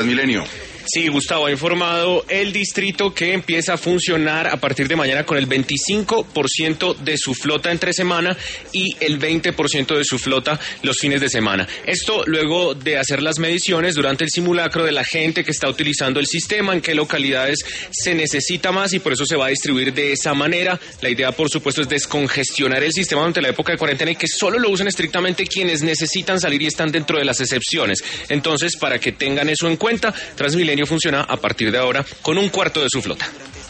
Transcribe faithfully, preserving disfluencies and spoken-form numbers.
Transmilenio. Sí, Gustavo, ha informado el distrito que empieza a funcionar a partir de mañana con el veinticinco por ciento de su flota entre semana y el veinte por ciento de su flota los fines de semana. Esto luego de hacer las mediciones durante el simulacro de la gente que está utilizando el sistema, en qué localidades se necesita más y por eso se va a distribuir de esa manera. La idea, por supuesto, es descongestionar el sistema durante la época de cuarentena y que solo lo usen estrictamente quienes necesitan salir y están dentro de las excepciones. Entonces, para que tengan eso en cuenta, Transmilenio funciona a partir de ahora con un cuarto de su flota.